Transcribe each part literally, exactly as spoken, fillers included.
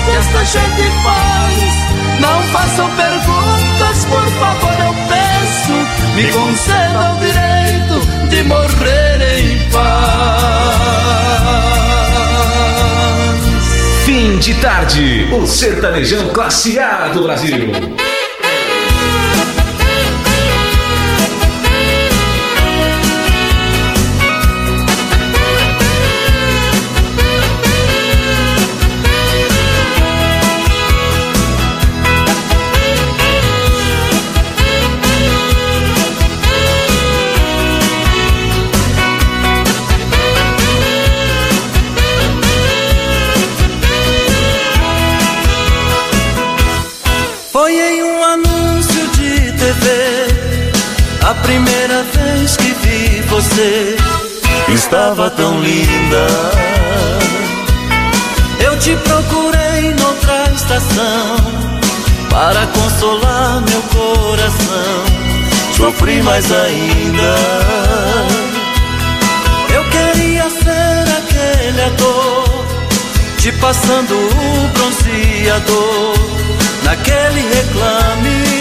que esta gente faz. Não façam perguntas, por favor, eu peço. Me concedam o direito de morrer em paz. Fim de tarde, o sertanejão classe A do Brasil. A primeira vez que vi você, estava tão linda. Eu te procurei noutra estação, para consolar meu coração. Sofri mais ainda. Eu queria ser aquele ator, te passando o bronzeador, naquele reclame.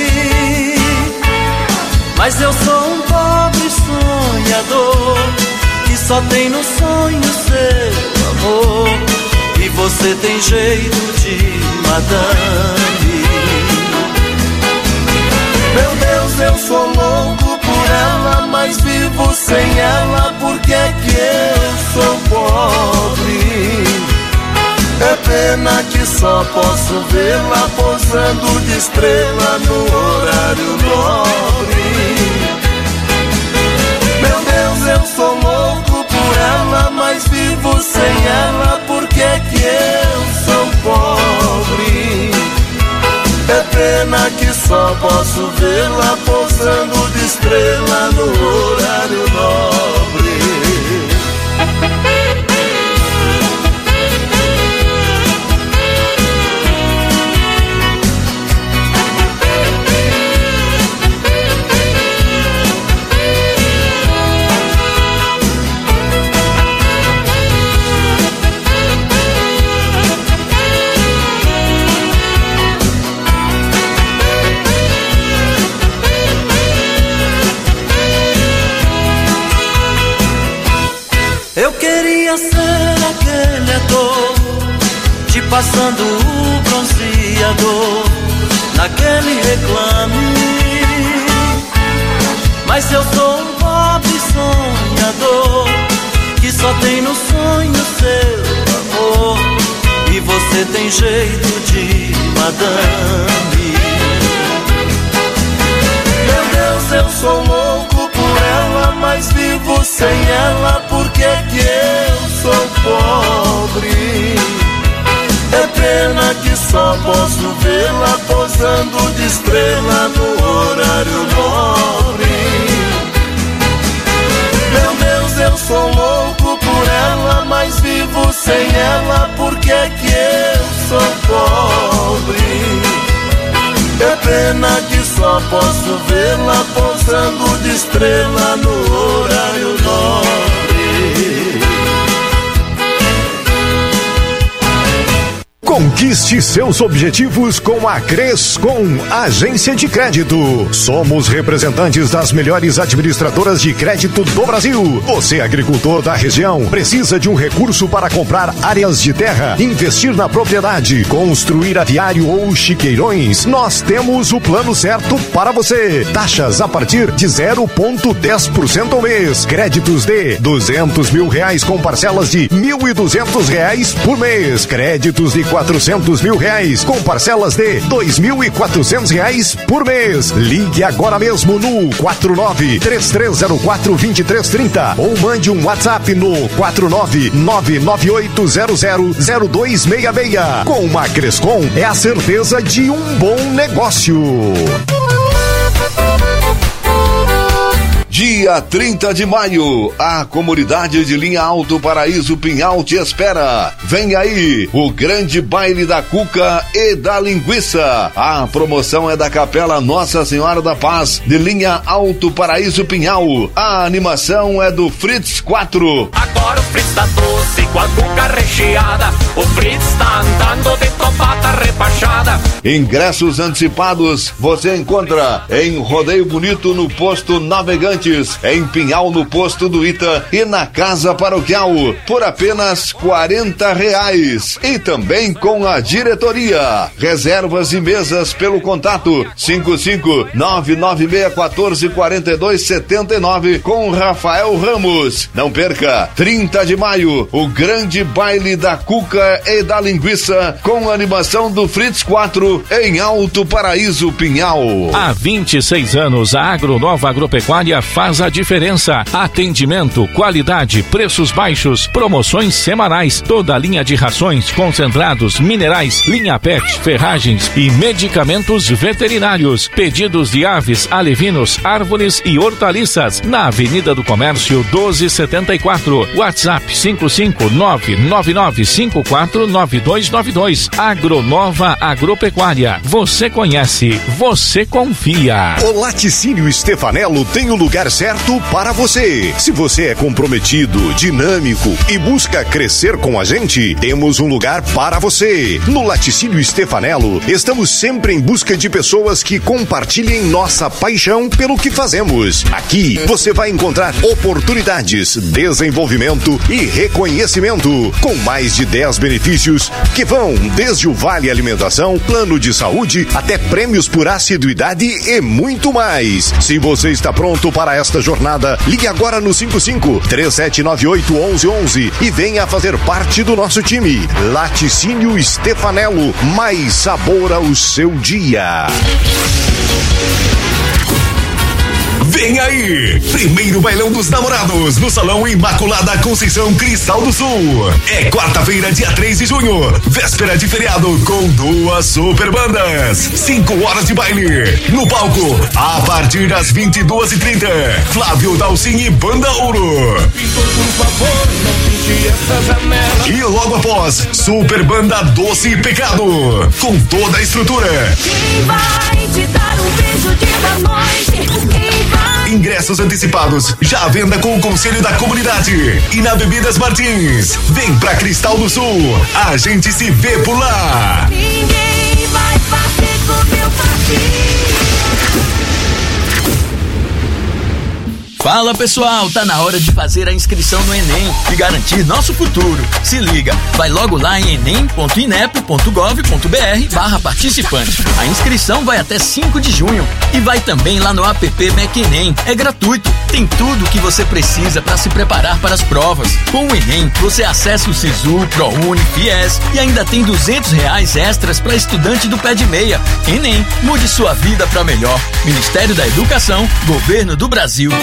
Mas eu sou um pobre sonhador, que só tem no sonho seu amor. E você tem jeito de madame. Meu Deus, eu sou louco por ela, mas vivo sem ela, porque é que eu sou pobre. É pena que só posso vê-la posando de estrela no horário nobre. Meu Deus, eu sou louco por ela, mas vivo sem ela, porque é que eu sou pobre. É pena que só posso vê-la posando de estrela no horário nobre. Eu queria ser aquele ator, te passando o bronzeador, naquele reclame. Mas eu sou um pobre sonhador, que só tem no sonho seu amor. E você tem jeito de madame. Meu Deus, eu sou louco por ela, mas vivo sem ela, porque é que eu sou pobre. É pena que só posso vê-la posando de estrela no horário nobre. Meu Deus, eu sou louco por ela, mas vivo sem ela, porque é que eu sou pobre. É pena que só posso vê-la posando de estrela no horário nobre. Conquiste seus objetivos com a Crescom Agência de Crédito. Somos representantes das melhores administradoras de crédito do Brasil. Você, agricultor da região, precisa de um recurso para comprar áreas de terra, investir na propriedade, construir aviário ou chiqueirões? Nós temos o plano certo para você. Taxas a partir de zero vírgula dez por cento ao mês. Créditos de duzentos mil reais com parcelas de mil e duzentos reais por mês. Créditos de quatrocentos mil reais com parcelas de dois mil e quatrocentos reais por mês. Ligue agora mesmo no quatro nove três três zero quatro dois três três zero ou mande um WhatsApp no quatro nove nove nove oito zero zero zero dois seis seis. Com a Crescom é a certeza de um bom negócio. Dia trinta de maio, a comunidade de Linha Alto Paraíso Pinhal te espera. Vem aí, o grande baile da cuca e da linguiça. A promoção é da Capela Nossa Senhora da Paz de Linha Alto Paraíso Pinhal. A animação é do Fritz quatro. Agora o Fritz tá doce com a cuca recheada. O Fritz tá andando de topata repachada. Ingressos antecipados você encontra em Rodeio Bonito no posto Navegantes, em Pinhal no posto do Ita e na Casa Paroquial por apenas quarenta reais. E também com a diretoria. Reservas e mesas pelo contato cinco cinco nove nove seis um quatro quatro dois sete nove com Rafael Ramos. Não perca, trinta de maio, o grande baile da cuca e da linguiça com a animação do Fritz quatro em Alto Paraíso, Pinhal. Há vinte e seis anos, a Agronova Agropecuária faz a diferença. Atendimento, qualidade, preços baixos, promoções semanais, toda a linha de rações, concentrados, minerais, linha pet, ferragens e medicamentos veterinários. Pedidos de aves, alevinos, árvores e hortaliças na Avenida do Comércio doze setenta e quatro. WhatsApp cinco cinco nove nove nove cinco quatro nove dois nove dois. Agronova Agropecuária. Você conhece, você confia. O Laticínio Stefanello tem o lugar certo para você. Se você é comprometido, dinâmico e busca crescer com a gente, temos um lugar para você. No Laticínio Stefanello, estamos sempre em busca de pessoas que compartilhem nossa paixão pelo que fazemos. Aqui você vai encontrar oportunidades, desenvolvimento e reconhecimento, com mais de dez benefícios que vão desde o Vale Alimentação, plano de saúde, até prêmios por assiduidade e muito mais. Se você está pronto para esta jornada, ligue agora no cinco cinco três sete nove oito um um um um e venha fazer parte do nosso time. Laticínio Stefanello, mais sabor ao seu dia. Vem aí! Primeiro bailão dos namorados no Salão Imaculada Conceição Cristal do Sul. É quarta-feira, dia três de junho, véspera de feriado, com duas super bandas. Cinco horas de baile. No palco, a partir das vinte e duas e trinta, Flávio Dalcin e Banda Ouro. E logo após, super banda Doce e Pecado, com toda a estrutura. Quem vai te dar um beijo de noite? Quem vai? Ingressos antecipados, já à venda com o Conselho da Comunidade e na Bebidas Martins. Vem pra Cristal do Sul, a gente se vê por lá. Ninguém vai fazer com meu partido. Fala pessoal, tá na hora de fazer a inscrição no Enem e garantir nosso futuro. Se liga, vai logo lá em enem ponto inep ponto gov ponto br barra participante. A inscrição vai até cinco de junho e vai também lá no app MecEnem. É gratuito, tem tudo o que você precisa para se preparar para as provas. Com o Enem, você acessa o Sisu, ProUni, Fies e ainda tem duzentos reais extras para estudante do pé de meia. Enem, mude sua vida para melhor. Ministério da Educação, Governo do Brasil.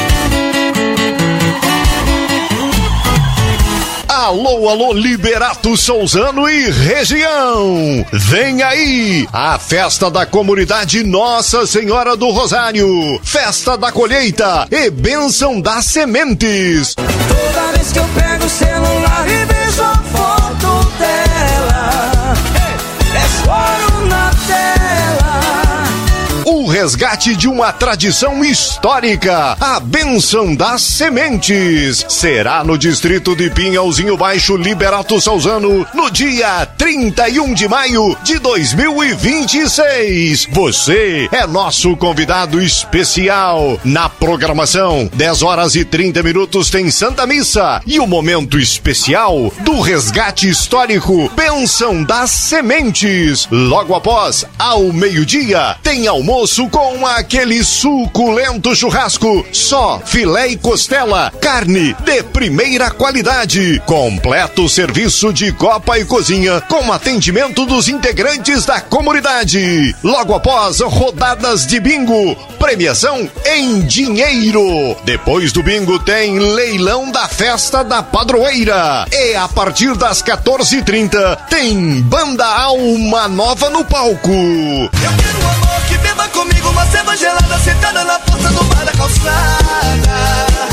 Alô, alô, Liberato Souzano e região! Vem aí a festa da comunidade Nossa Senhora do Rosário, festa da colheita e bênção das sementes. Toda vez que eu pego o celular e vejo a foto dela, é choro na tela. O resgate de uma tradição histórica, a bênção das sementes, será no distrito de Pinhalzinho Baixo, Liberato Souzano, no dia trinta e um de maio de dois mil e vinte e seis. Você é nosso convidado especial. Na programação, dez horas e trinta minutos tem Santa Missa e o momento especial do resgate histórico, bênção das sementes. Logo após, ao meio-dia, tem almoço com aquele suculento churrasco, só filé e costela, carne de primeira qualidade, completo serviço de copa e cozinha, com atendimento dos integrantes da comunidade. Logo após, rodadas de bingo, premiação em dinheiro. Depois do bingo tem leilão da festa da padroeira. E a partir das quatorze e trinta tem Banda Alma Nova no palco. Eu quero um amor que beba comigo uma cerveja gelada sentada na porta do bar da calçada.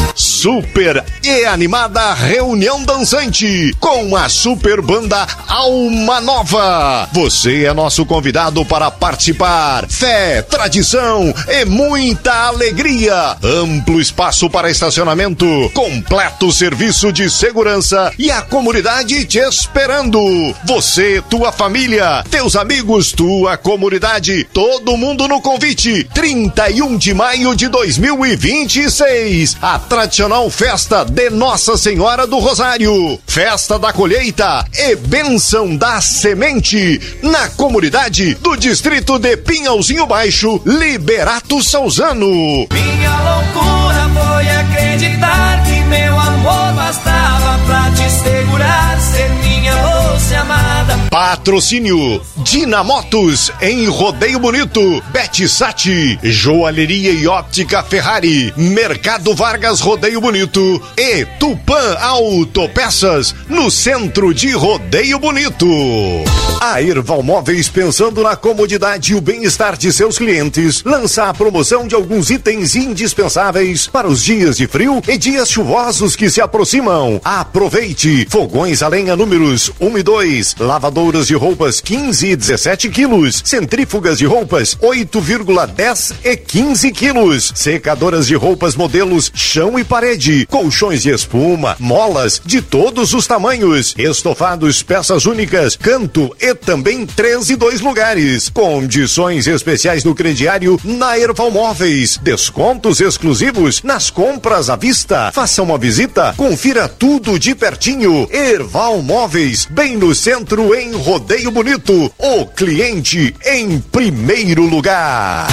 super e animada reunião dançante com a super banda Alma Nova. Você é nosso convidado para participar. Fé, tradição e muita alegria. Amplo espaço para estacionamento, completo serviço de segurança e a comunidade te esperando. Você, tua família, teus amigos, tua comunidade, todo mundo no convite. trinta e um de maio de dois mil e vinte e seis, a tradicional festa de Nossa Senhora do Rosário, festa da colheita e bênção da semente na comunidade do distrito de Pinhalzinho Baixo, Liberato Salzano. Minha loucura foi acreditar que meu amor bastava pra te segurar, ser minha moça amada. Patrocínio Dinamotos em Rodeio Bonito, Betsat, Joalheria e Óptica Ferrari, Mercado Vargas Rodeio Bonito e Tupã Autopeças no centro de Rodeio Bonito. A Erval Móveis, pensando na comodidade e o bem-estar de seus clientes, lança a promoção de alguns itens indispensáveis para os dias de frio e dias chuvosos que se aproximam. Aproveite! Fogões a lenha números um e dois, lavadoras de roupas quinze e dezessete quilos, centrífugas de roupas oito vírgula dez e quinze quilos, secadoras de roupas modelos chão e parede, colchões de espuma, molas de todos os tamanhos, estofados, peças únicas, canto e também três e dois lugares. Condições especiais no crediário na Erval Móveis, descontos exclusivos nas compras à vista. Faça uma visita, confira tudo de pertinho. Erval Móveis, bem no centro em Rodeio Bonito, o cliente em primeiro lugar.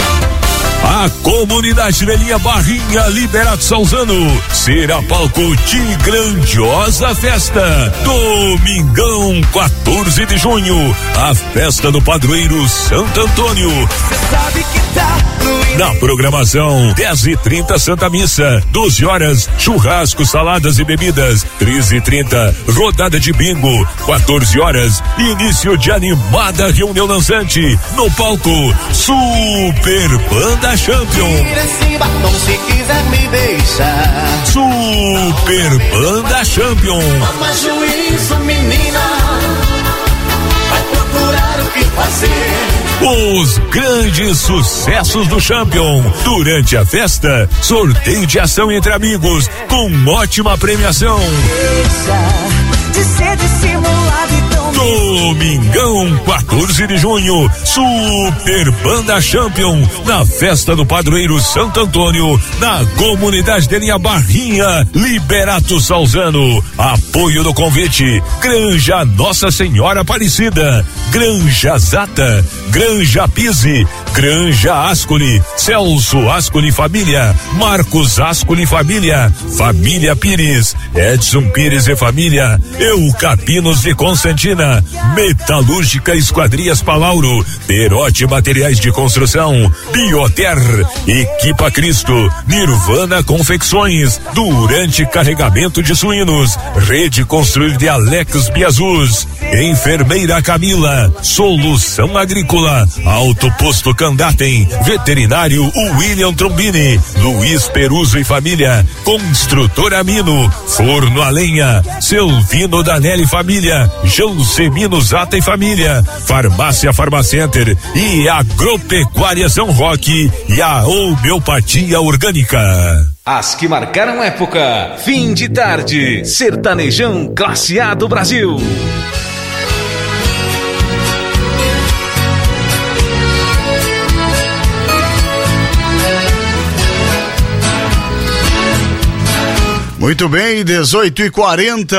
A comunidade de linha Barrinha Liberato Salzano será palco de grandiosa festa. Domingão, quatorze de junho, a festa do padroeiro Santo Antônio. Cê sabe que tá na programação, dez e trinta Santa Missa, doze horas churrasco, saladas e bebidas, treze e trinta rodada de bingo, quatorze horas início de animada reunião dançante no palco Super Banda Champion. Se quiser me deixar. Super Banda Champion. Mas juízo, menina, vai procurar o que fazer. Os grandes sucessos do Champion. Durante a festa, sorteio de ação entre amigos com ótima premiação. Deixa de ser dissimulado e tão... Domingão, quatorze de junho, Super Banda Champion, na festa do padroeiro Santo Antônio, na comunidade de linha Barrinha, Liberato Salzano. Apoio do convite, Granja Nossa Senhora Aparecida, Granja Zata, Granja Pise, Granja Ascoli, Celso Ascoli Família, Marcos Ascoli Família, Família Pires, Edson Pires e Família, Eucapinos de Constantina, Metalúrgica Esquadrias Palauro, Perote Materiais de Construção, Bioter, Equipa Cristo, Nirvana Confecções, Durante Carregamento de Suínos, Rede Construir de Alex Biazus, Enfermeira Camila, Solução Agrícola, Alto Posto Candatem, Veterinário William Trombini, Luiz Peruso e Família, Construtora Mino, Forno a Lenha, Selvino Danelli Família, Jansemino Zata e Família, Farmácia Farmacenter e Agropecuária São Roque e a Homeopatia Orgânica. As que marcaram época. Fim de tarde. Sertanejão Classe A do Brasil. Muito bem, dezoito e quarenta.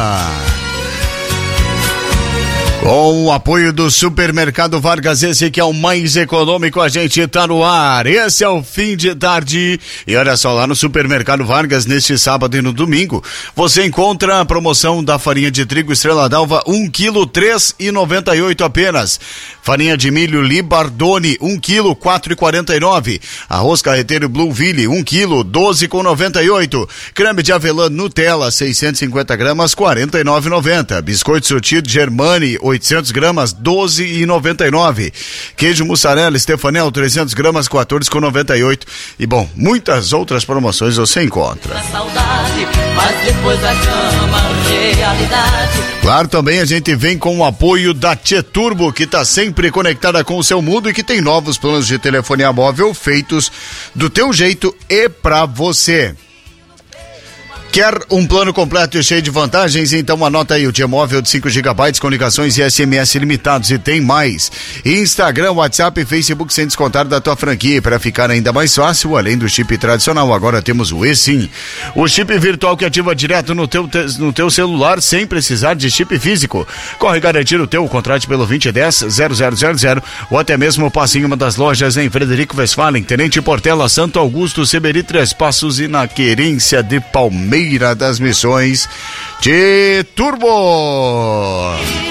Com o apoio do Supermercado Vargas, esse que é o mais econômico, a gente tá no ar. Esse é o Fim de Tarde. E olha só, lá no Supermercado Vargas, neste sábado e no domingo, você encontra a promoção da farinha de trigo Estrela d'Alva, um quilo, três e noventa e oito apenas. Farinha de milho Libardone, um quilo, quatro e quarenta e nove. Arroz carreteiro Blueville, um quilo, doze com noventa e oito. Creme de avelã Nutella, seiscentos e cinquenta gramas, quarenta e nove e noventa. Biscoito sortido Germani, oitocentos gramas, doze reais e noventa e nove. Queijo mussarela Stefanel, trezentos gramas, quatorze reais e noventa e oito. E bom, muitas outras promoções você encontra. Saudade, mas depois da cama, realidade. Claro, também a gente vem com o apoio da Tchê Turbo, que está sempre conectada com o seu mundo e que tem novos planos de telefonia móvel feitos do teu jeito e pra você. Quer um plano completo e cheio de vantagens? Então anota aí o Tchê Móvel de cinco gigabytes com ligações e S M S limitados, e tem mais. Instagram, WhatsApp e Facebook sem descontar da tua franquia. Para ficar ainda mais fácil, além do chip tradicional, agora temos o eSIM. O chip virtual que ativa direto no teu, no teu celular sem precisar de chip físico. Corre garantir o teu, contrate pelo vinte e dez, zero zero zero zero ou até mesmo passe em uma das lojas em Frederico Westphalen, Tenente Portela, Santo Augusto, Seberi, Três Passos e na Querência de Palmeiras das Missões. Tchê Turbo.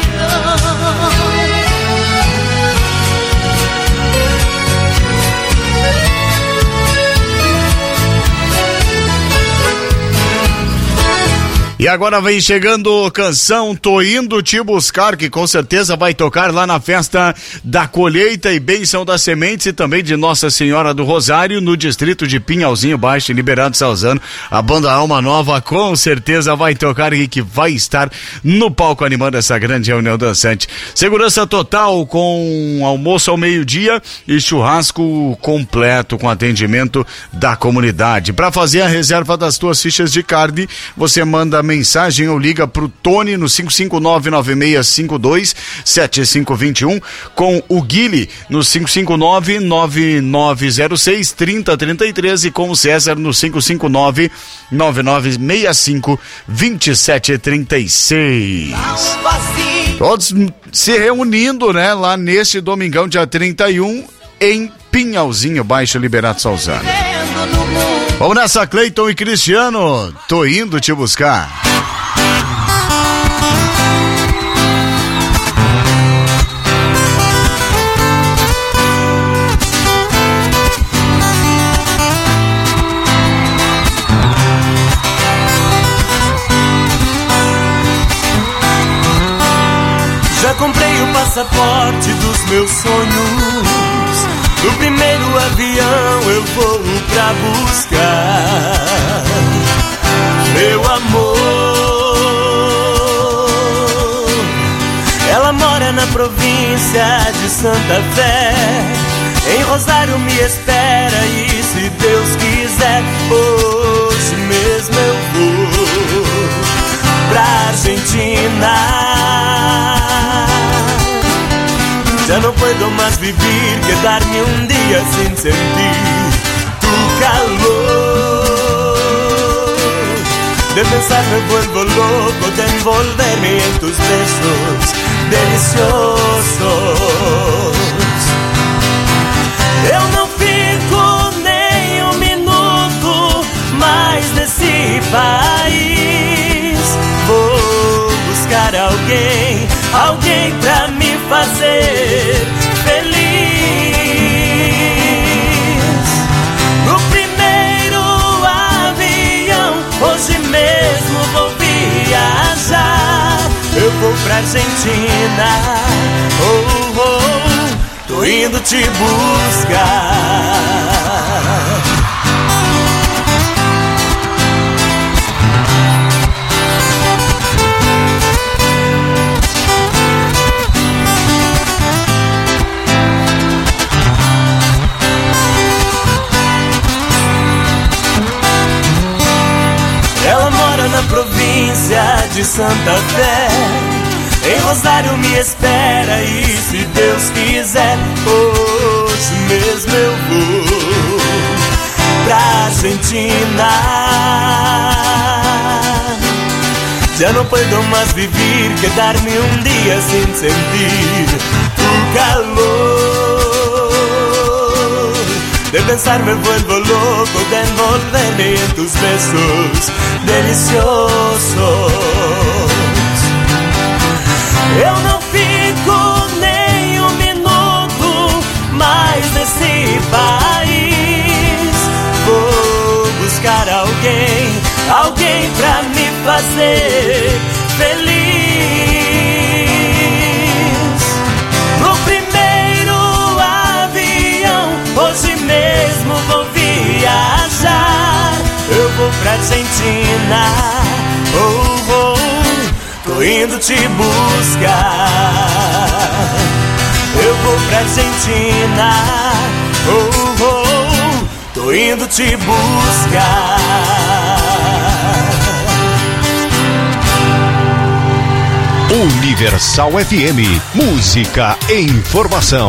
E agora vem chegando canção Tô Indo Te Buscar, que com certeza vai tocar lá na festa da colheita e bênção das sementes e também de Nossa Senhora do Rosário, no distrito de Pinhalzinho Baixo, em Liberato Salzano. A banda Alma Nova com certeza vai tocar e que vai estar no palco animando essa grande reunião dançante. Segurança total com almoço ao meio-dia e churrasco completo com atendimento da comunidade. Para fazer a reserva das tuas fichas de carne, você manda mensagem ou liga pro Tony no cinco cinco nove nove seis cinco dois sete cinco dois um, com o Guile no cinco cinco nove nove nove zero seis três zero três três e com o César no cinco cinco nove nove nove seis cinco dois sete três seis. Todos se reunindo, né, lá neste domingão, dia trinta e um, em Pinhalzinho Baixo, Liberato Salzano. Vamos nessa, Cleiton e Cristiano, Tô Indo Te Buscar. Já comprei o passaporte dos meus sonhos. No primeiro avião eu vou pra buscar meu amor. Ela mora na província de Santa Fé, em Rosário me espera e se Deus quiser, hoje mesmo eu vou pra Argentina. Ya no puedo más vivir, quedarme un día sin sentir tu calor. De pensar me vuelvo loco, de envolverme en tus besos deliciosos. Eu não fico nem um minuto mais nesse país. Vou buscar alguém, alguém pra me fazer feliz. No primeiro avião, hoje mesmo vou viajar. Eu vou pra Argentina, oh, oh, tô indo te buscar. Na província de Santa Fé, em Rosário me espera e se Deus quiser, hoje mesmo eu vou pra Argentina. Ya no puedo más vivir, quedarme un día sin sentir tu calor. De pensar me vuelvo loco, de envolverme en tus besos deliciosos. Eu não fico nem um minuto mais nesse país. Vou buscar alguém, alguém pra me fazer feliz. Argentina. Oh, oh, tô indo te buscar. Eu vou pra Argentina. Oh, oh, tô indo te buscar. Universal F M, música e informação.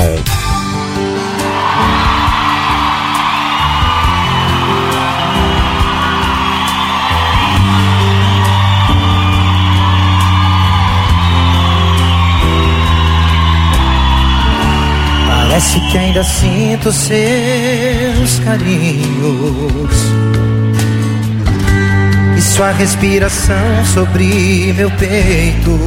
Parece que ainda sinto seus carinhos e sua respiração sobre meu peito.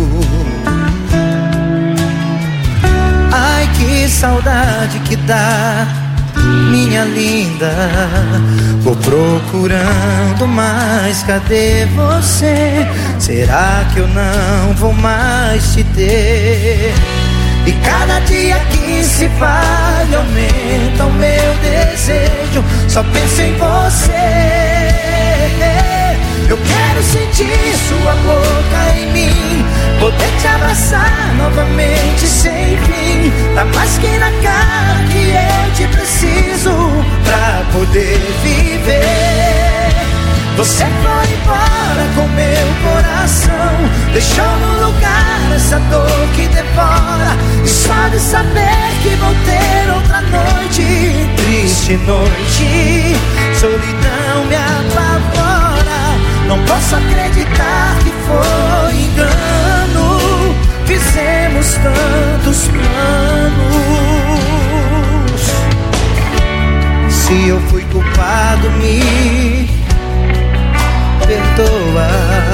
Ai, que saudade que dá, minha linda. Vou procurando, mas cadê você? Será que eu não vou mais te ter? E cada dia que se vai aumenta o meu desejo. Só penso em você. Eu quero sentir sua boca em mim, poder te abraçar novamente sem fim. Tá mais que na cara que eu te preciso pra poder viver. Você foi embora com meu coração, deixou no lugar essa dor que devora. E só de saber que vou ter outra noite, triste noite, solidão me apavora. Não posso acreditar que foi engano, fizemos tantos planos. Se eu fui culpado, me perdoa.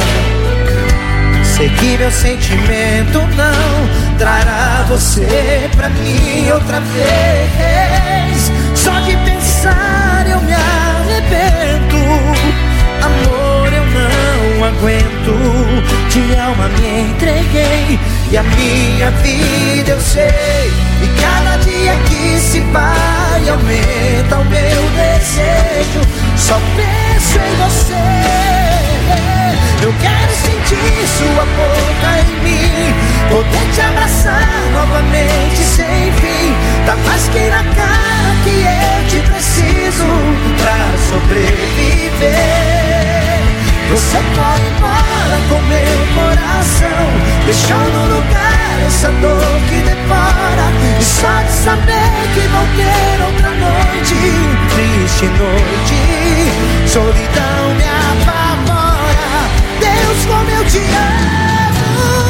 Sei que meu sentimento não trará você pra mim outra vez. Só de pensar eu me arrependo. Amor, eu não aguento. De alma me entreguei e a minha vida eu sei. E cada dia que se vai aumenta o meu desejo. Só penso em você. Eu quero sentir sua boca em mim, poder te abraçar novamente sem fim. Tá mais que na cara que eu te preciso pra sobreviver. Você foi embora com meu coração, deixou no lugar essa dor que devora. E só de saber que vou ter outra noite, triste noite, solidão me apavora. Deus, como eu te amo.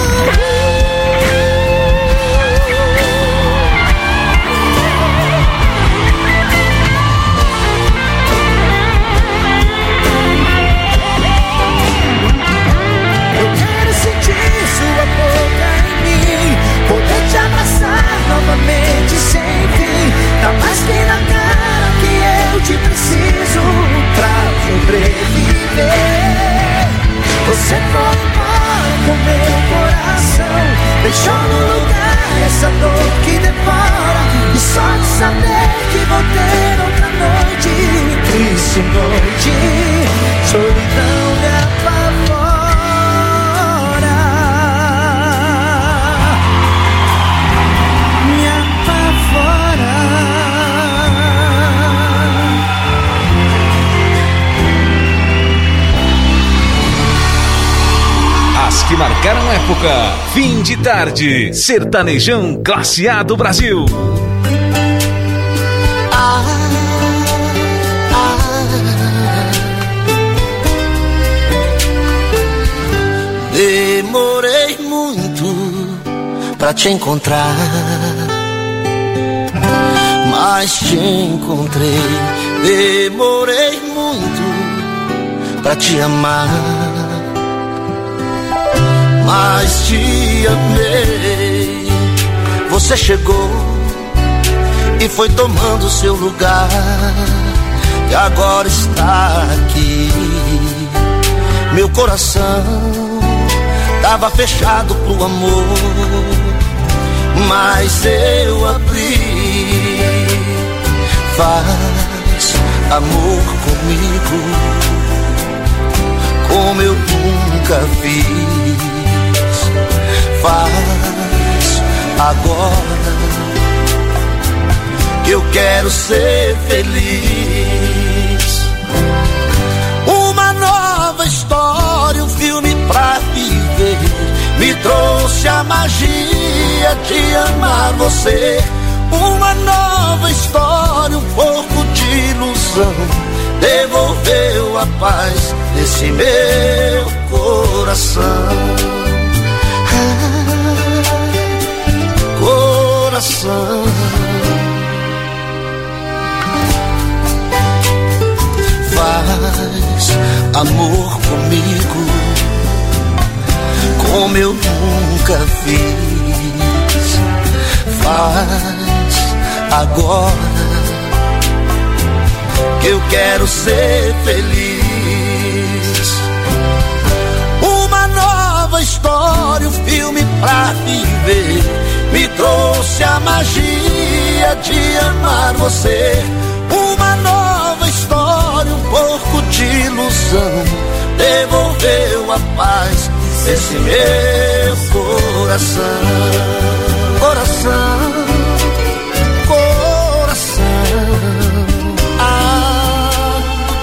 Eu quero sentir sua boca em mim, poder te abraçar novamente sem fim. Tá mais que na cara que eu te preciso pra sobreviver. Você foi embora com meu coração, deixou no lugar essa dor que devora. E só de saber que vou ter outra noite, triste noite, solidão me apavora. Me apavora. As que marcaram época. Fim de tarde. Sertanejão Classe A do Brasil. Ah, ah, demorei muito pra te encontrar, mas te encontrei. Demorei muito pra te amar, mas te amei. Você chegou e foi tomando seu lugar, e agora está aqui. Meu coração tava fechado pro amor, mas eu abri. Faz amor comigo, como eu nunca fiz. Faz agora que eu quero ser feliz. Uma nova história, um filme pra viver, me trouxe a magia de amar você. Uma nova história, um pouco de ilusão, devolveu a paz nesse meu coração. Ah, coração. Faz amor comigo como eu nunca fiz. Faz agora que eu quero ser feliz. Uma nova história, um filme pra viver, me trouxe a magia de amar você. Uma nova história, um pouco de ilusão, devolveu a paz nesse meu coração. Coração, coração. Ah,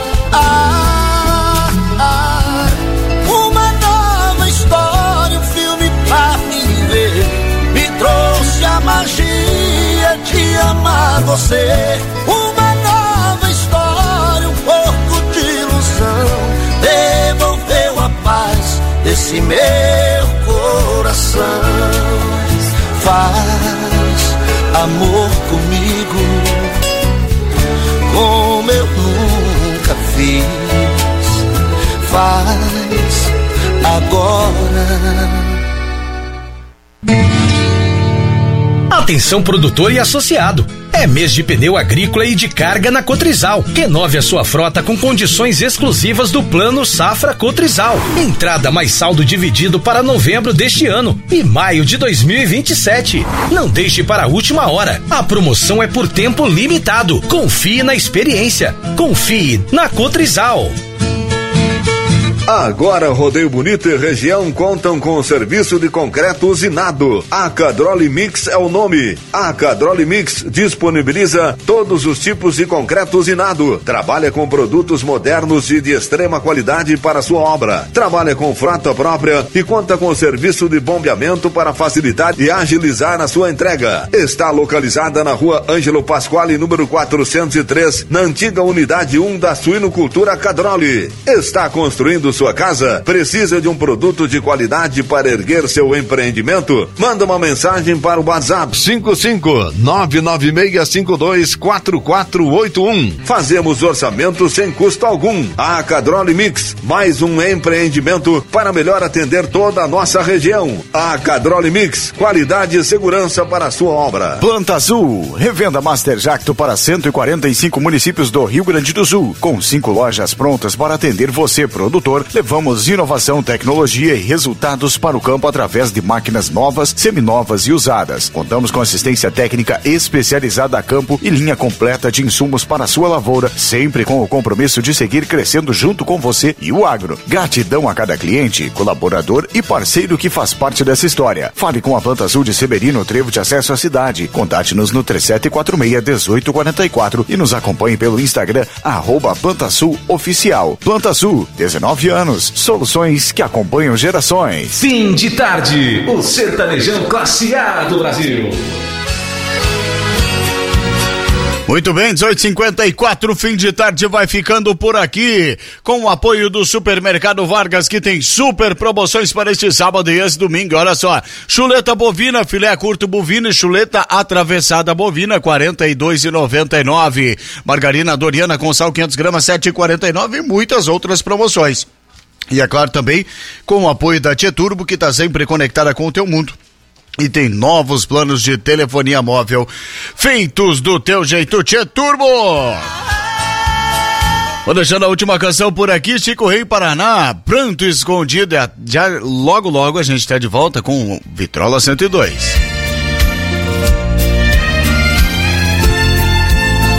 ah, ah. Uma nova história, um filme pra viver, me trouxe a magia de amar você. Uma nova história, um pouco de ilusão, devolveu a paz desse meu coração. Faz amor comigo como eu nunca fiz. Faz agora. Atenção produtor e associado. É mês de pneu agrícola e de carga na Cotrizal. Renove a sua frota com condições exclusivas do Plano Safra Cotrizal. Entrada mais saldo dividido para novembro deste ano e maio de dois mil e vinte e sete. Não deixe para a última hora. A promoção é por tempo limitado. Confie na experiência. Confie na Cotrizal. Agora Rodeio Bonito e região contam com o serviço de concreto usinado. A Cadroli Mix é o nome. A Cadroli Mix disponibiliza todos os tipos de concreto usinado. Trabalha com produtos modernos e de extrema qualidade para sua obra. Trabalha com frota própria e conta com o serviço de bombeamento para facilitar e agilizar a sua entrega. Está localizada na rua Ângelo Pasquale, número quatrocentos e três, na antiga unidade um da Suinocultura Cadroli. Está construindo sua casa? Precisa de um produto de qualidade para erguer seu empreendimento? Manda uma mensagem para o WhatsApp cinco cinco nove nove seis cinco dois quatro quatro oito um. Fazemos orçamento sem custo algum. A Cadroli Mix, mais um empreendimento para melhor atender toda a nossa região. A Cadroli Mix, qualidade e segurança para a sua obra. Planta Azul, revenda Master Jacto para cento e quarenta e cinco municípios do Rio Grande do Sul, com cinco lojas prontas para atender você, produtor. Levamos inovação, tecnologia e resultados para o campo através de máquinas novas, seminovas e usadas. Contamos com assistência técnica especializada a campo e linha completa de insumos para a sua lavoura, sempre com o compromisso de seguir crescendo junto com você e o agro. Gratidão a cada cliente, colaborador e parceiro que faz parte dessa história. Fale com a Planta Azul de Severino, Trevo de Acesso à Cidade. Contate-nos no três sete quatro seis, um oito quatro quatro e nos acompanhe pelo Instagram, arroba Planta Azul Oficial. Planta Azul, dezenove anos, soluções que acompanham gerações. Fim de tarde, o sertanejão classe A do Brasil. Muito bem, dezoito e cinquenta e quatro, fim de tarde vai ficando por aqui, com o apoio do Supermercado Vargas, que tem super promoções para este sábado e esse domingo. Olha só, chuleta bovina, filé curto bovino e chuleta atravessada bovina, quarenta e dois reais e noventa e nove centavos. Margarina Doriana com sal quinhentos gramas, sete reais e quarenta e nove centavos, e muitas outras promoções. E é claro também com o apoio da Tchê Turbo, que está sempre conectada com o teu mundo. E tem novos planos de telefonia móvel feitos do teu jeito, Tchê Turbo. Vou deixando a última canção por aqui, Chico Rei Paraná, Pranto Escondido. Já logo logo a gente está de volta com Vitrola cento e dois.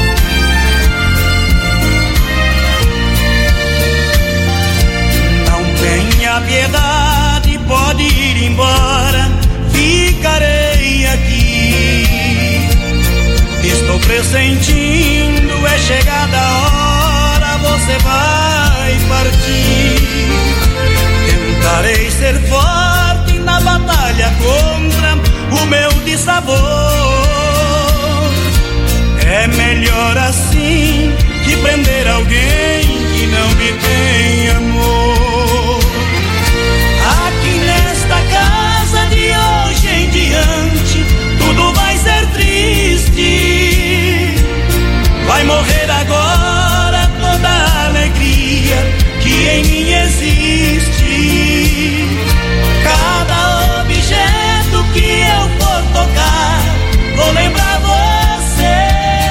Não pressentindo, é chegada a hora, você vai partir. Tentarei ser forte na batalha contra o meu dissabor. É melhor assim que prender alguém que não me tem amor. Aqui nesta casa de hoje em diante tudo vai ser triste. Vai morrer agora toda a alegria que em mim existe. Cada objeto que eu for tocar, vou lembrar você.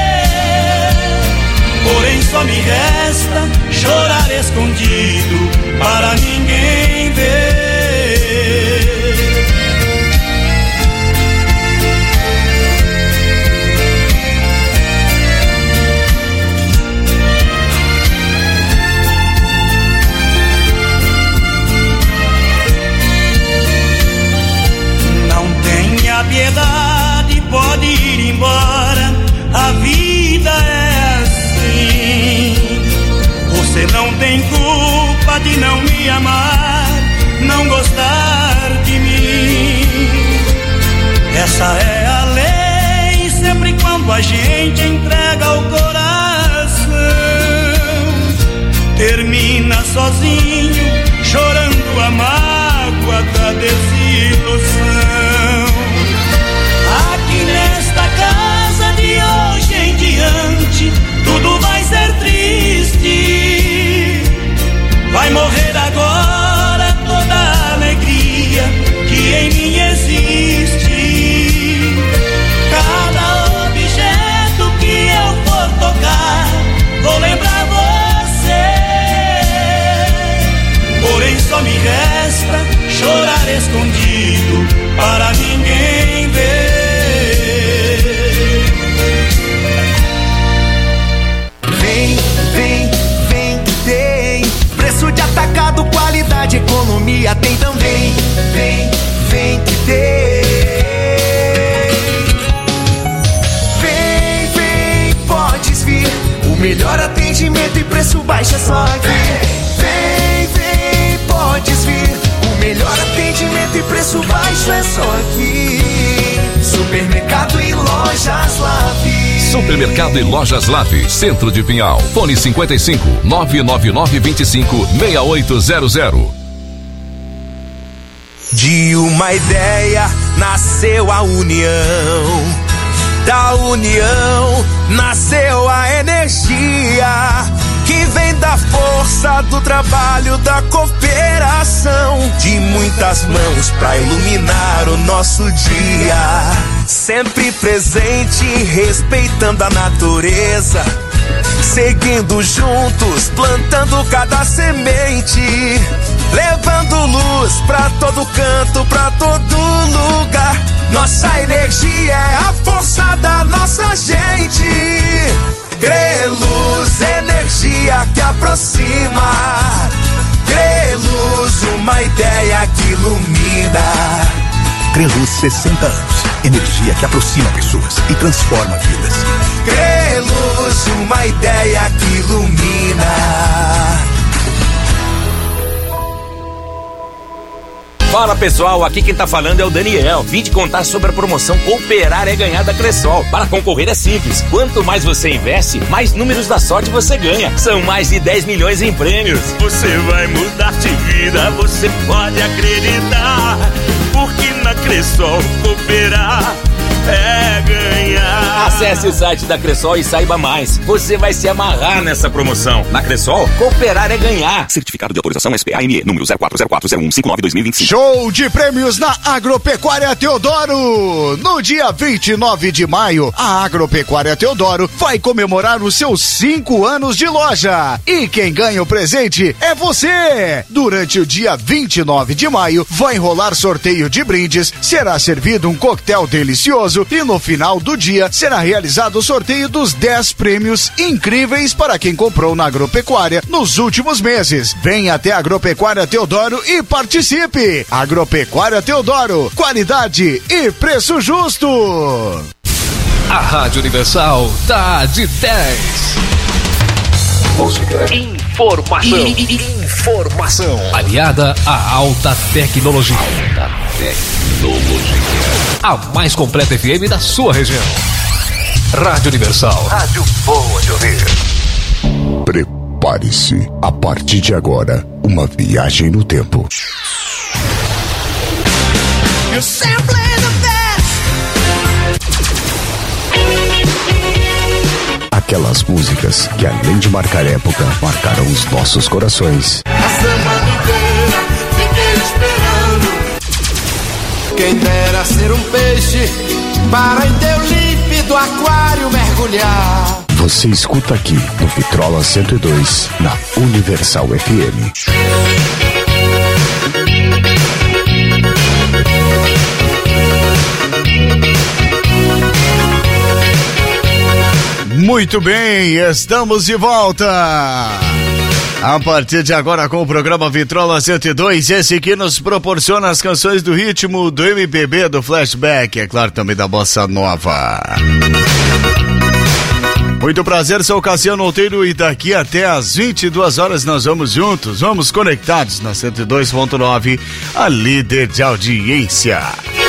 Porém só me resta chorar escondido para ninguém ver. Piedade, pode ir embora, a vida é assim. Você não tem culpa de não me amar, não gostar de mim. Essa é a lei, sempre quando a gente entrega o coração. Termina sozinho, chorando a mágoa da desilusão. Aqui nesta casa de hoje em diante tudo vai ser triste. Vai morrer agora toda a alegria que em mim existe. Cada objeto que eu for tocar, vou lembrar você. Porém só me resta chorar escondido para ninguém ver. Vem, vem, vem que tem preço de atacado, qualidade, economia tem também. Vem, vem que tem. Vem, vem, podes vir. O melhor atendimento e preço baixo é só aqui. Vem, vem, podes vir. O melhor atendimento e preço baixo é só aqui. Supermercado e Lojas Lave. Supermercado e Lojas Lave, Centro de Pinhal. Fone cinquenta e cinco, nove nove nove, vinte e cinco, seis oito zero zero. De uma ideia nasceu a união. Da união nasceu a energia que vem da força do trabalho, da cooperação, de muitas mãos pra iluminar o nosso dia. Sempre presente, respeitando a natureza, seguindo juntos, plantando cada semente, levando luz pra todo canto, pra todo lugar. Nossa energia é a força da nossa gente. Greluz, energia que aproxima. Greluz, uma ideia que ilumina. Greluz, sessenta anos. Energia que aproxima pessoas e transforma vidas. Greluz, uma ideia que ilumina. Fala pessoal, aqui quem tá falando é o Daniel. Vim te contar sobre a promoção Cooperar é Ganhar da Cressol. Para concorrer é simples. Quanto mais você investe, mais números da sorte você ganha. São mais de dez milhões em prêmios. Você vai mudar de vida, você pode acreditar. Porque na Cressol cooperar é ganhar. Acesse o site da Cressol e saiba mais. Você vai se amarrar nessa promoção. Na Cressol, cooperar é ganhar. Certificado de autorização S P A M E, número zero quatro zero quatro zero um cinco nove dois mil e vinte e cinco. Show de prêmios na Agropecuária Teodoro. No dia vinte e nove de maio, a Agropecuária Teodoro vai comemorar os seus cinco anos de loja. E quem ganha o presente é você. Durante o dia vinte e nove de maio, vai rolar sorteio de brindes, será servido um coquetel delicioso e no final do dia será realizado o sorteio dos dez prêmios incríveis para quem comprou na Agropecuária nos últimos meses. Venha até a Agropecuária Teodoro e participe. Agropecuária Teodoro, qualidade e preço justo. A Rádio Universal tá de dez. Música. Informação. Informação. Aliada à alta tecnologia. Alta tecnologia. A mais completa F M da sua região. Rádio Universal. Rádio boa de ouvir. Prepare-se. A partir de agora, uma viagem no tempo. You simply the best. Aquelas músicas que, além de marcar época, marcaram os nossos corações. A semana inteira fiquei esperando. Quem dera ser um peixe para em teu límpido aquário mergulhar. Você escuta aqui no Vitrola cento e dois, na Universal F M. Muito bem, estamos de volta. A partir de agora com o programa Vitrola cento e dois, esse que nos proporciona as canções do ritmo, do M P B, do flashback, é claro também da bossa nova. Muito prazer, sou o Cassiano Monteiro e daqui até às vinte e duas horas nós vamos juntos, vamos conectados na cento e dois ponto nove, a líder de audiência.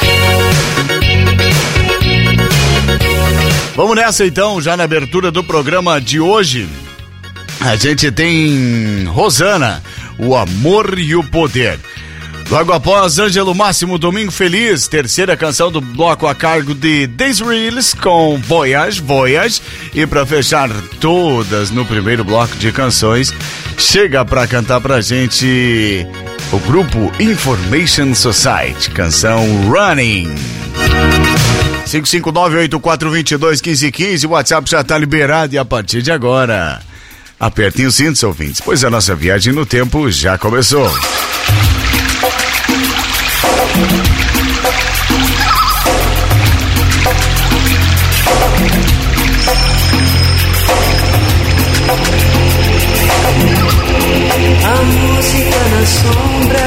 Vamos nessa então, já na abertura do programa de hoje, a gente tem Rosana, o amor e o poder. Logo após, Ângelo Máximo, Domingo Feliz, terceira canção do bloco a cargo de Desreels com Voyage, Voyage. E para fechar todas no primeiro bloco de canções, chega para cantar pra gente o grupo Information Society, canção Running. cinco cinco nove, oito quatro dois dois, um cinco um cinco, o WhatsApp já tá liberado e a partir de agora, apertem os cintos, ouvintes, pois a nossa viagem no tempo já começou. A música na sombra,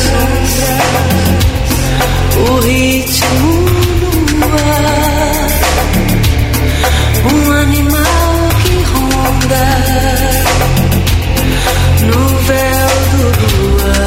sombra, o ritmo no ar, um animal que ronda no véu do luar.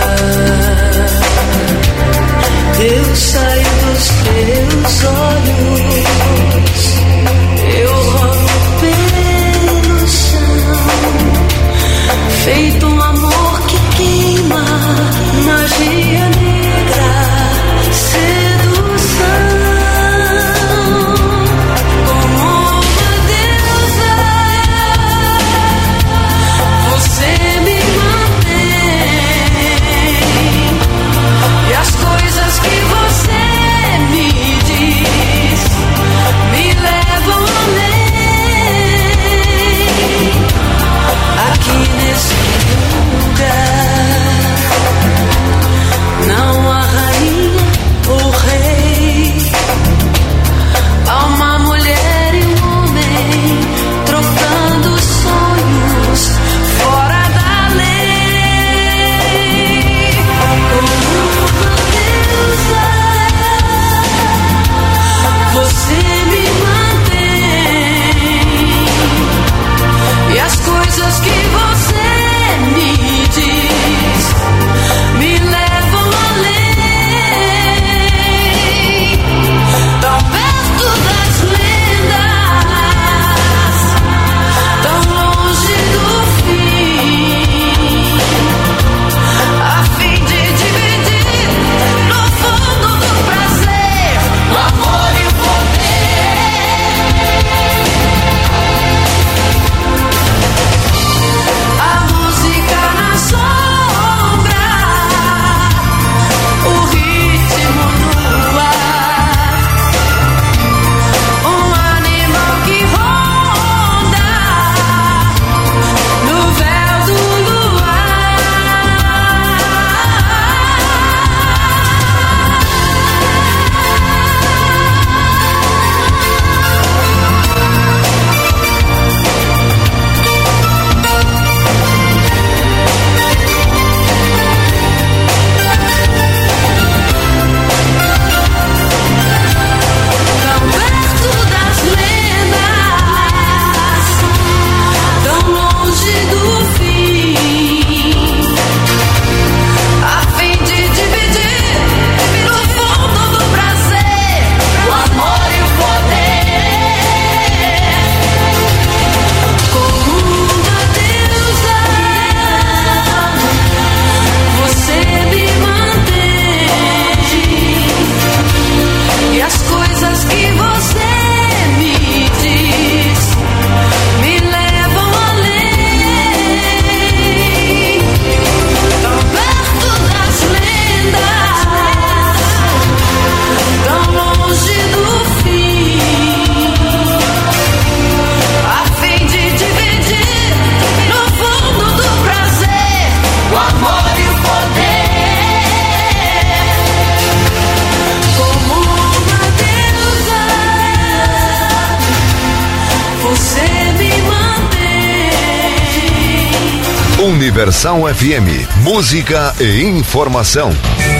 Universal F M, música e informação.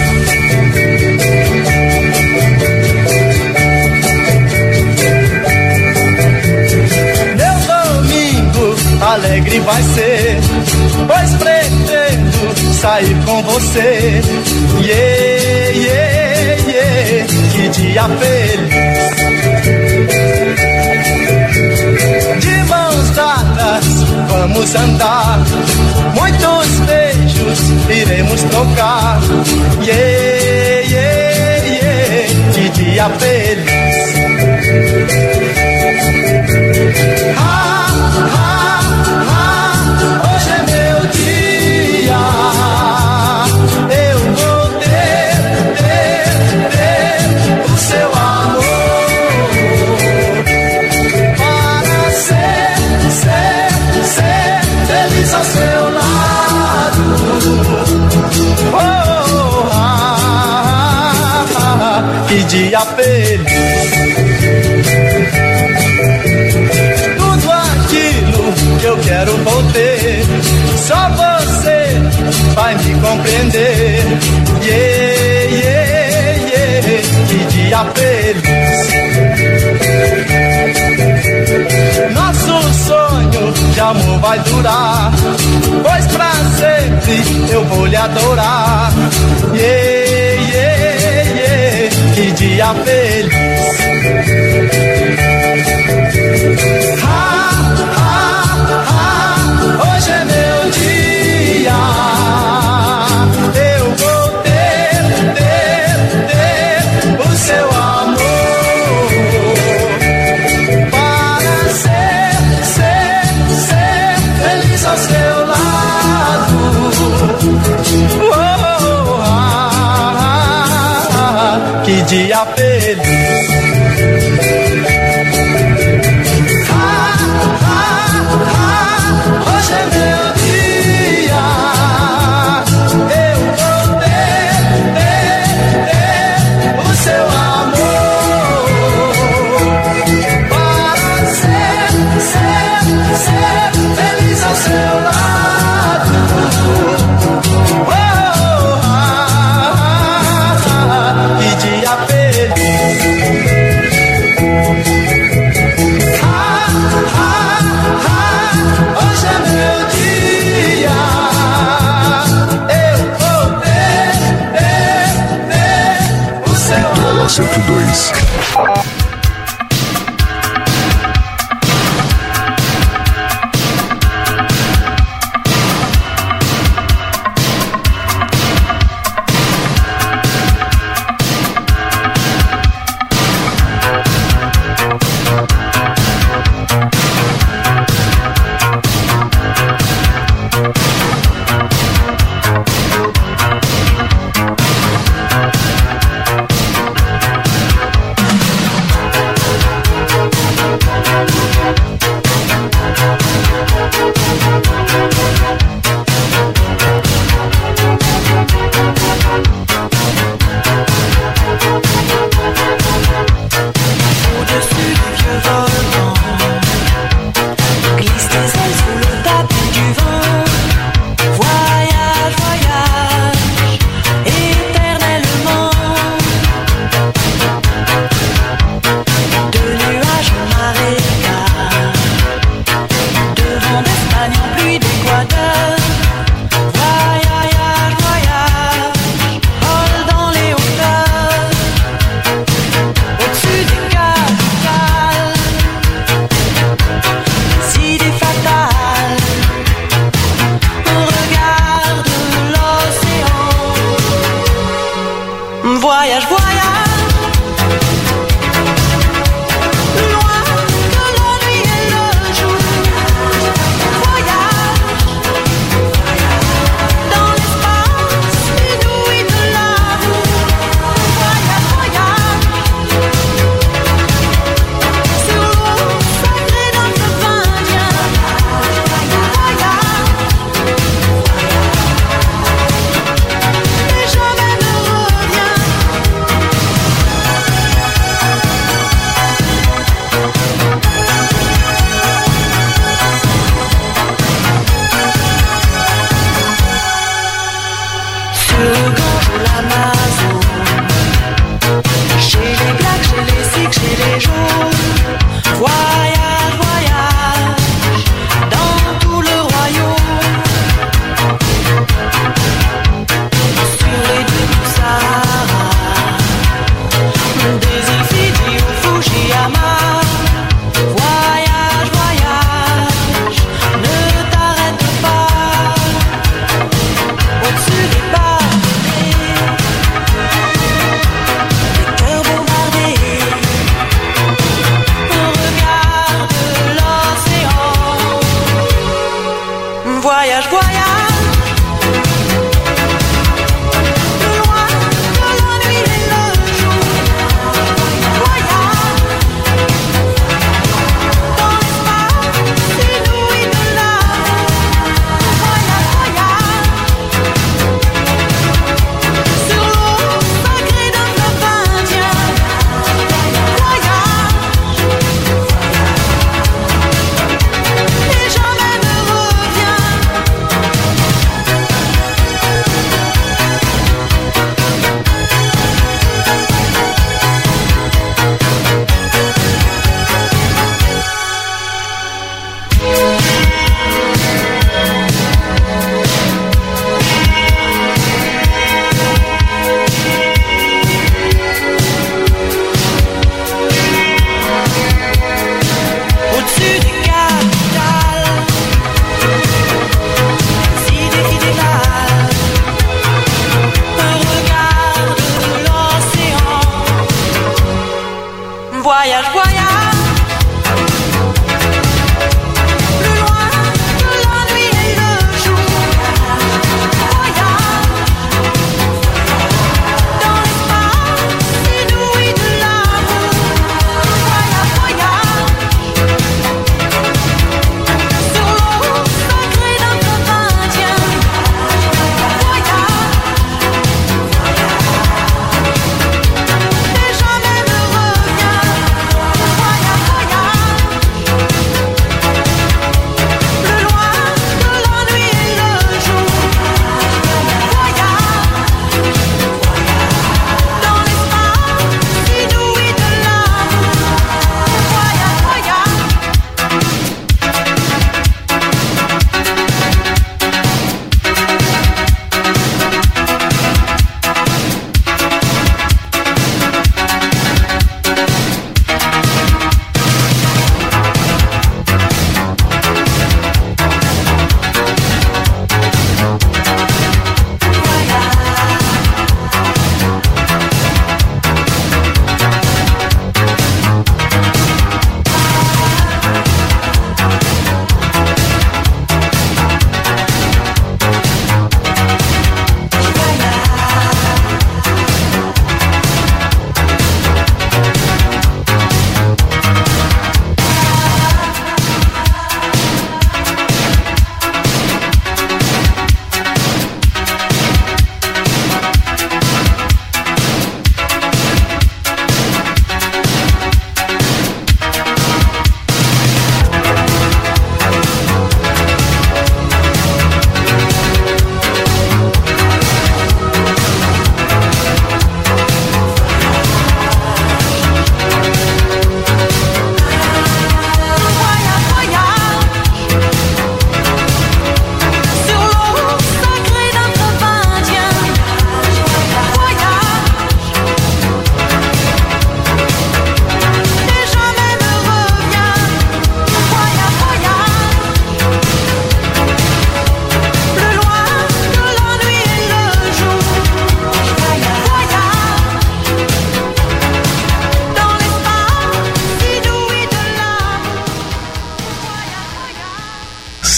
Meu domingo alegre vai ser, pois pretendo sair com você. Yeah, yeah, yeah, que dia feliz. De mãos dadas vamos andar, muitos beijos iremos trocar. Yeah, yeah, yeah, que dia feliz. Ah, ah, ah, hoje é meu dia. Eu vou ter, ter, ter o seu amor para ser, ser, ser feliz ao seu lado. Oh, ah, ah, ah, que dia feliz. Tudo aquilo que eu quero vou ter, só você vai me compreender. Yeah, yeah, yeah, que dia feliz. Nosso sonho de amor vai durar, pois pra sempre eu vou lhe adorar. Yeah, yeah, yeah, que dia feliz. Ah, ah, ah, hoje é meu dia. Eu vou ter, ter, ter o seu amor para ser, ser, ser feliz ao seu lado. Oh, ah, ah, ah, que dia feliz. Hoje é meu dia. Eu vou ter, ter, ter o seu amor para ser, ser, ser feliz ao seu lado. Oh, ah, ah, ah, que dia feliz. Hoje é meu dia. Eu vou ter, ter, ter o seu amor. Dólar cento e dois. Voyage, voyage. Jamais ne revient.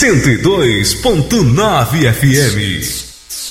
cento e dois ponto nove F M.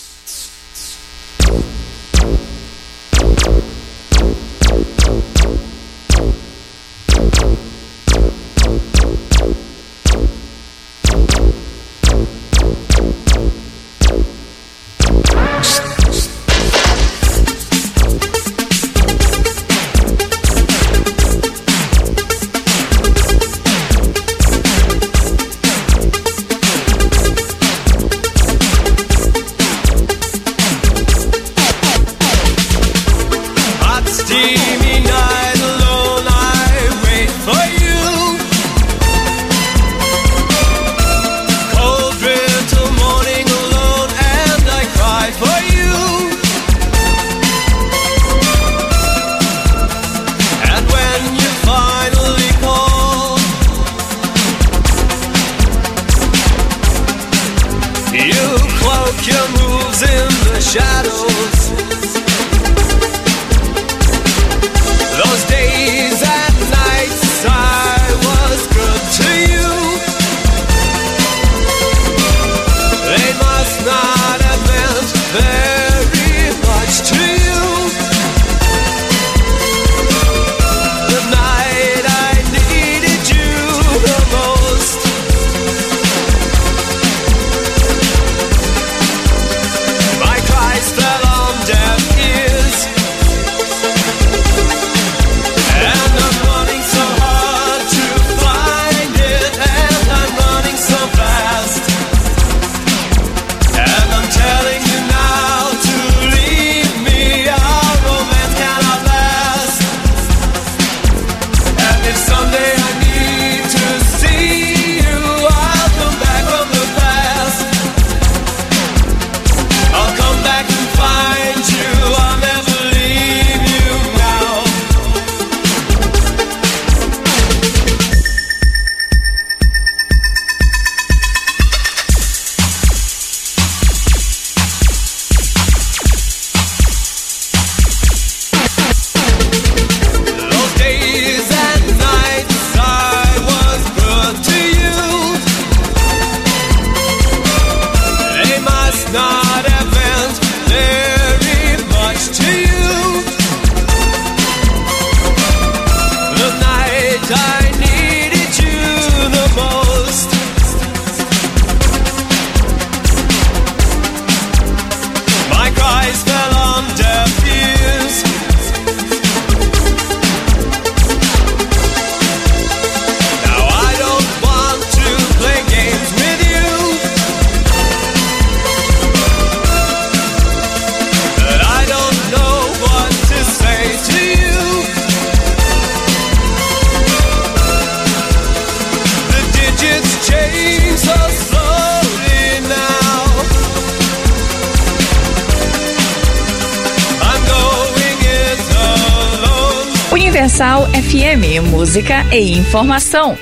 Universal F M, música e informação.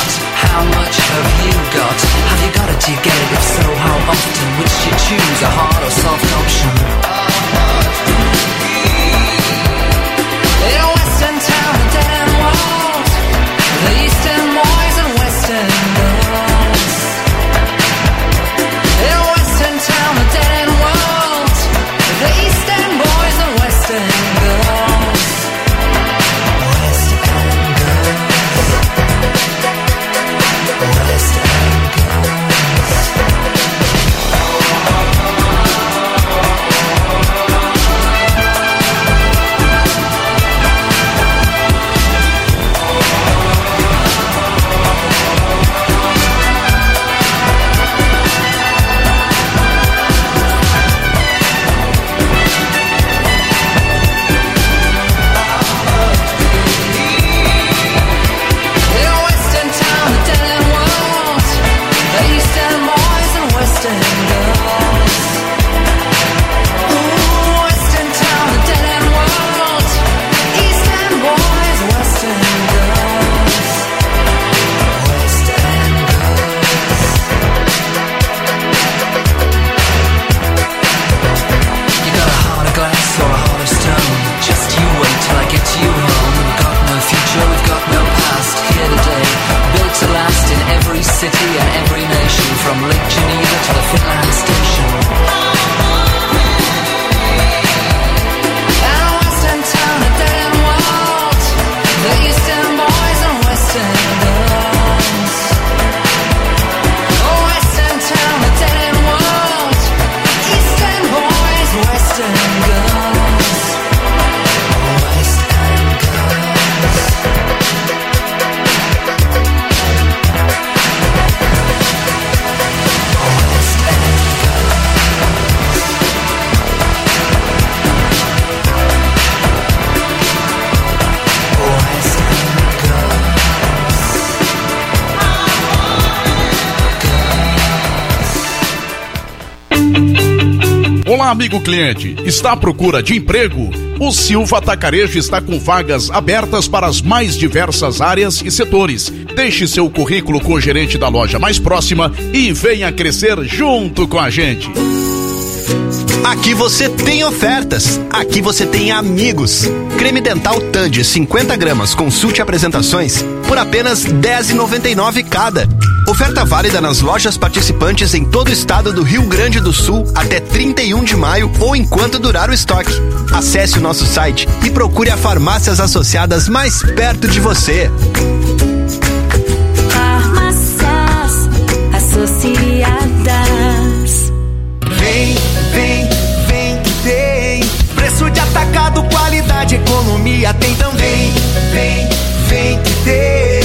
Have you got it? Do you get it? If so, how often? Which do you choose? A hard Olá, amigo cliente. Está à procura de emprego? O Silva Atacarejo está com vagas abertas para as mais diversas áreas e setores. Deixe seu currículo com o gerente da loja mais próxima e venha crescer junto com a gente. Aqui você tem ofertas, aqui você tem amigos. Creme dental Tandy cinquenta gramas, consulte apresentações por apenas dez reais e noventa e nove centavos cada. Oferta válida nas lojas participantes em todo o estado do Rio Grande do Sul até trinta e um de maio ou enquanto durar o estoque. Acesse o nosso site e procure as farmácias associadas mais perto de você. Farmácias associadas. Vem, vem, vem que tem preço de atacado, qualidade, economia tem também. Vem, vem que tem.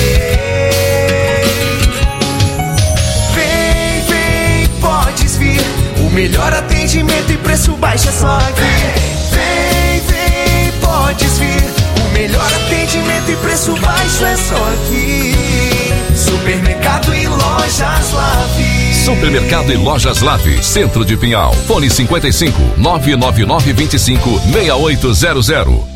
Vem, vem, podes vir. O melhor atendimento e preço baixo é só aqui. Vem, vem, podes vir. O melhor atendimento e preço baixo é só aqui. Supermercado e Lojas Lave. Supermercado e Lojas Lave, Centro de Pinhal. Fone cinquenta e cinco, nove nove nove vinte e cinco, seis oito zero zero.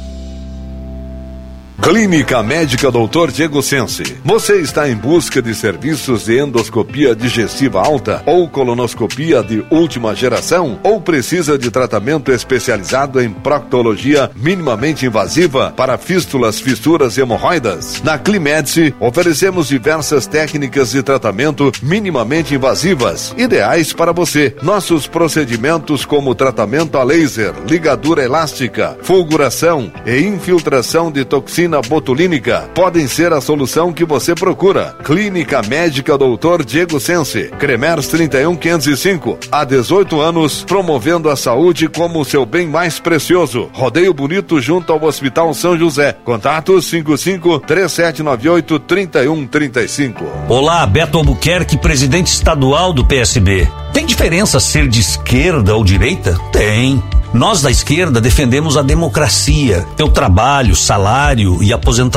Clínica Médica doutor Diego Sense. Você está em busca de serviços de endoscopia digestiva alta ou colonoscopia de última geração? Ou precisa de tratamento especializado em proctologia minimamente invasiva para fístulas, fissuras e hemorroidas? Na Climedice, oferecemos diversas técnicas de tratamento minimamente invasivas, ideais para você. Nossos procedimentos como tratamento a laser, ligadura elástica, fulguração e infiltração de toxina botulínica podem ser a solução que você procura. Clínica Médica doutor Diego Sense, Cremers trinta e um quinhentos e cinco, há dezoito anos, promovendo a saúde como o seu bem mais precioso. Rodeio Bonito junto ao Hospital São José. Contatos cinco cinco, três sete nove oito, três um três cinco. Olá, Beto Albuquerque, presidente estadual do P S B. Tem diferença ser de esquerda ou direita? Tem. Nós da esquerda defendemos a democracia, o trabalho, salário e aposentadoria.